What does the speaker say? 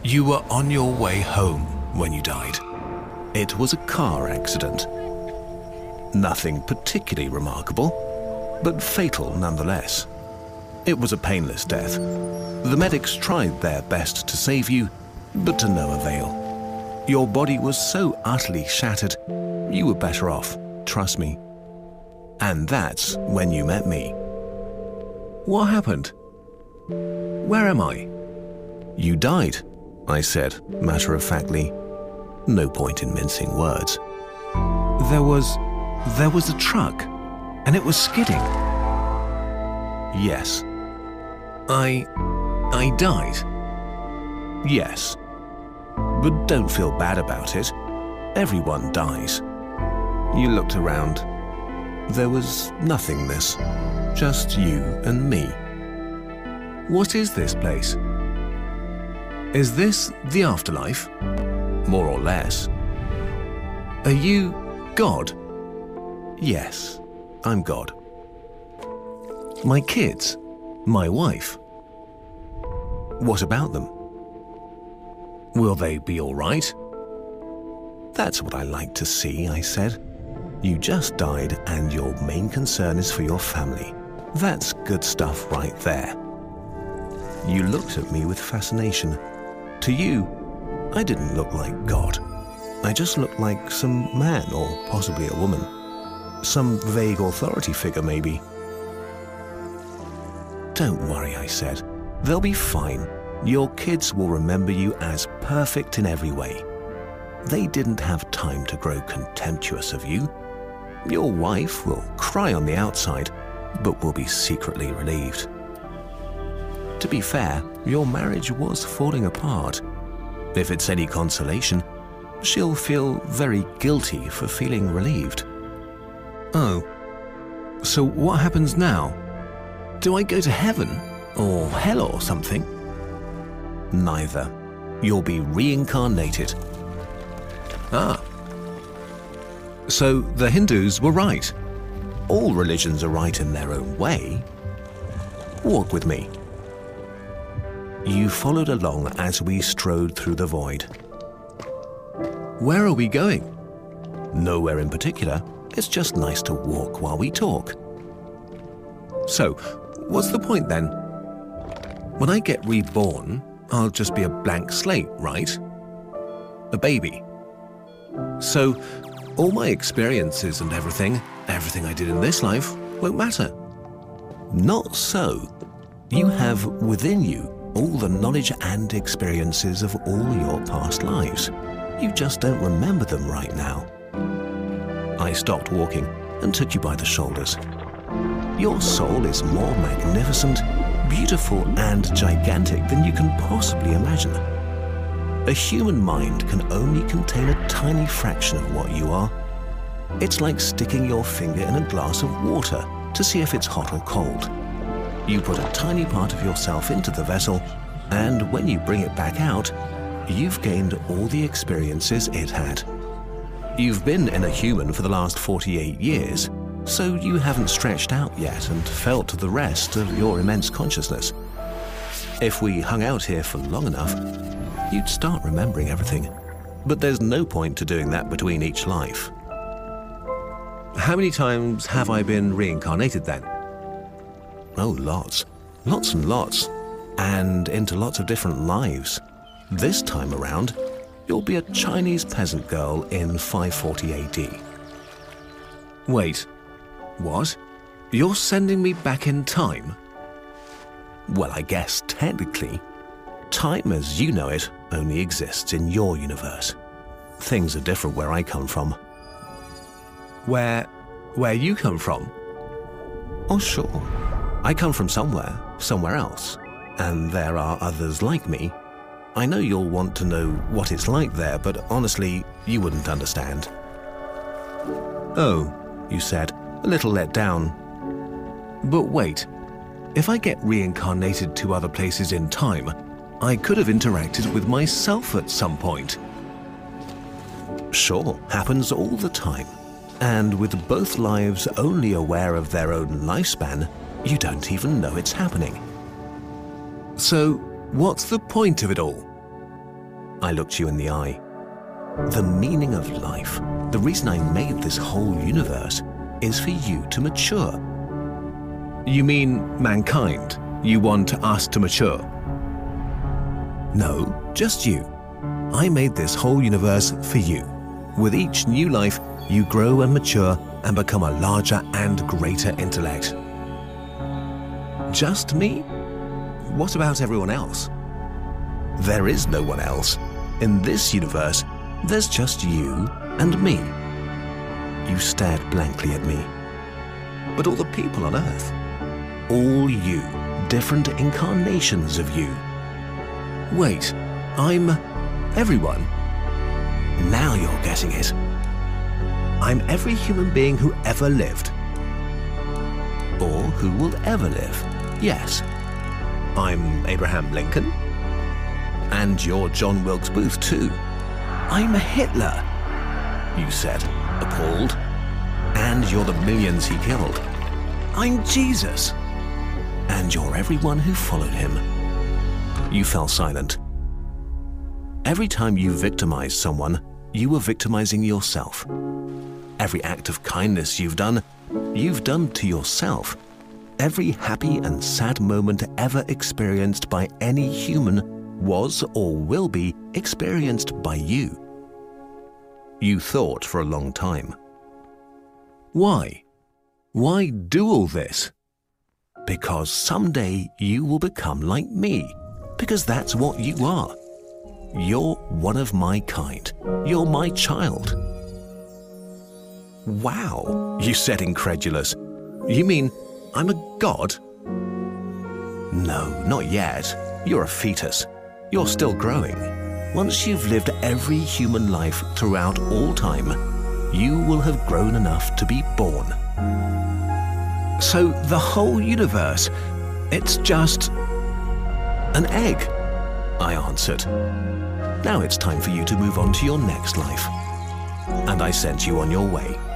You were on your way home when you died. It was a car accident. Nothing particularly remarkable, but fatal nonetheless. It was a painless death. The medics tried their best to save you, but to no avail. Your body was so utterly shattered, you were better off, trust me. And that's when you met me. What happened? Where am I? You died, I said, matter-of-factly. No point in mincing words. There was a truck, and it was skidding. Yes. I died. Yes. But don't feel bad about it. Everyone dies. You looked around. There was nothingness. Just you and me. What is this place? Is this the afterlife? More or less. Are you God? Yes, I'm God. My kids? My wife? What about them? Will they be all right? That's what I like to see, I said. You just died and your main concern is for your family. That's good stuff right there. You looked at me with fascination. To you, I didn't look like God. I just looked like some man or possibly a woman. Some vague authority figure, maybe. Don't worry, I said. They'll be fine. Your kids will remember you as perfect in every way. They didn't have time to grow contemptuous of you. Your wife will cry on the outside, but will be secretly relieved. To be fair, your marriage was falling apart. If it's any consolation, she'll feel very guilty for feeling relieved. Oh, so what happens now? Do I go to heaven or hell or something? Neither. You'll be reincarnated. Ah. So the Hindus were right. All religions are right in their own way. Walk with me. You followed along as we strode through the void. Where are we going? Nowhere in particular. It's just nice to walk while we talk. So, what's the point then? When I get reborn, I'll just be a blank slate, right? A baby. So, all my experiences and everything I did in this life won't matter. Not so. You have within you all the knowledge and experiences of all your past lives. You just don't remember them right now. I stopped walking and took you by the shoulders. Your soul is more magnificent, beautiful, and gigantic than you can possibly imagine. A human mind can only contain a tiny fraction of what you are. It's like sticking your finger in a glass of water to see if it's hot or cold. You put a tiny part of yourself into the vessel, and when you bring it back out, you've gained all the experiences it had. You've been in a human for the last 48 years, so you haven't stretched out yet and felt the rest of your immense consciousness. If we hung out here for long enough, you'd start remembering everything. But there's no point to doing that between each life. How many times have I been reincarnated then? Oh, lots. Lots and lots. And into lots of different lives. This time around, you'll be a Chinese peasant girl in 540 AD. Wait, what? You're sending me back in time? Well, I guess technically, time as you know it only exists in your universe. Things are different where I come from. Where you come from? Oh, sure. I come from somewhere else. And there are others like me. I know you'll want to know what it's like there, but honestly, you wouldn't understand. Oh, you said, a little let down. But wait, if I get reincarnated to other places in time, I could have interacted with myself at some point. Sure, happens all the time. And with both lives only aware of their own lifespan, you don't even know it's happening. So, what's the point of it all? I looked you in the eye. The meaning of life, the reason I made this whole universe, is for you to mature. You mean mankind? You want us to mature? No, just you. I made this whole universe for you. With each new life, you grow and mature and become a larger and greater intellect. Just me? What about everyone else? There is no one else. In this universe, there's just you and me. You stared blankly at me. But all the people on Earth? All you, different incarnations of you. Wait, I'm everyone? Now you're getting it. I'm every human being who ever lived. Or who will ever live, yes. I'm Abraham Lincoln. And you're John Wilkes Booth too. I'm Hitler, you said, appalled. And you're the millions he killed. I'm Jesus. And you're everyone who followed him. You fell silent. Every time you victimized someone, you were victimizing yourself. Every act of kindness you've done to yourself. Every happy and sad moment ever experienced by any human was or will be experienced by you. You thought for a long time. Why? Why do all this? Because someday you will become like me. Because that's what you are. You're one of my kind. You're my child. Wow, you said incredulous. You mean I'm a god? No, not yet. You're a fetus. You're still growing. Once you've lived every human life throughout all time, you will have grown enough to be born. So the whole universe, it's just an egg, I answered. Now it's time for you to move on to your next life. And I sent you on your way.